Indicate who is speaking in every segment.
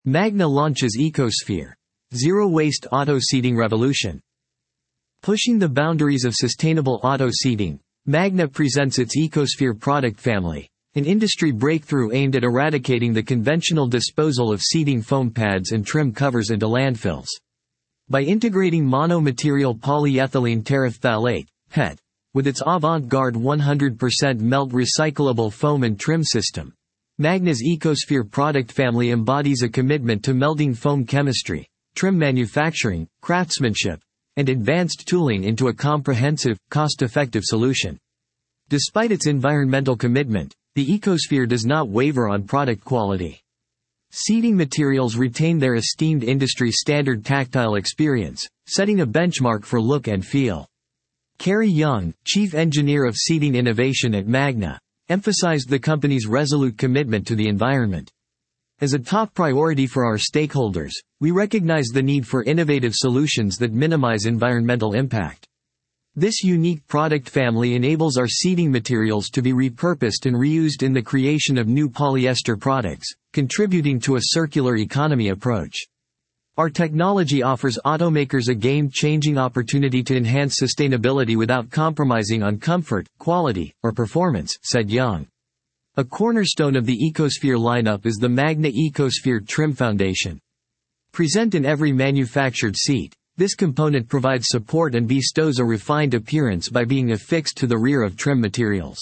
Speaker 1: Magna launches Ecosphere. Zero-waste auto seating revolution. Pushing the boundaries of sustainable auto seating, Magna presents its Ecosphere product family, an industry breakthrough aimed at eradicating the conventional disposal of seating foam pads and trim covers into landfills. By integrating mono-material polyethylene terephthalate (PET) with its avant-garde 100% melt recyclable foam and trim system, Magna's Ecosphere product family embodies a commitment to melding foam chemistry, trim manufacturing, craftsmanship, and advanced tooling into a comprehensive, cost-effective solution. Despite its environmental commitment, the Ecosphere does not waver on product quality. Seating materials retain their esteemed industry-standard tactile experience, setting a benchmark for look and feel. Carrie Young, Chief Engineer of Seating Innovation at Magna, emphasized the company's resolute commitment to the environment. As a top priority for our stakeholders, we recognize the need for innovative solutions that minimize environmental impact. This unique product family enables our seating materials to be repurposed and reused in the creation of new polyester products, contributing to a circular economy approach. Our technology offers automakers a game-changing opportunity to enhance sustainability without compromising on comfort, quality, or performance, said Young. A cornerstone of the Ecosphere lineup is the Magna Ecosphere Trim Foundation. Present in every manufactured seat, this component provides support and bestows a refined appearance by being affixed to the rear of trim materials.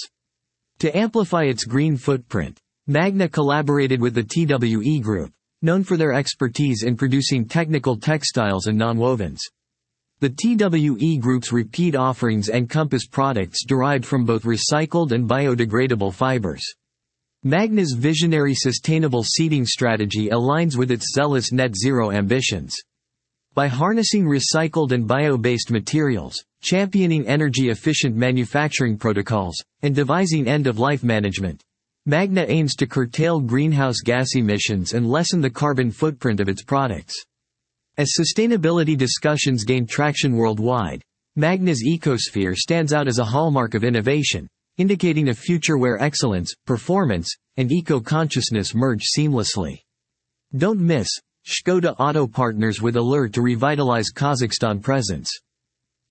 Speaker 1: To amplify its green footprint, Magna collaborated with the TWE Group, known for their expertise in producing technical textiles and nonwovens. The TWE Group's repeat offerings encompass products derived from both recycled and biodegradable fibers. Magna's visionary sustainable seating strategy aligns with its zealous net zero ambitions. By harnessing recycled and bio-based materials, championing energy-efficient manufacturing protocols, and devising end-of-life management, Magna aims to curtail greenhouse gas emissions and lessen the carbon footprint of its products. As sustainability discussions gain traction worldwide, Magna's Ecosphere stands out as a hallmark of innovation, indicating a future where excellence, performance, and eco-consciousness merge seamlessly. Don't miss Škoda Auto partners with Allure to revitalize Kazakhstan presence.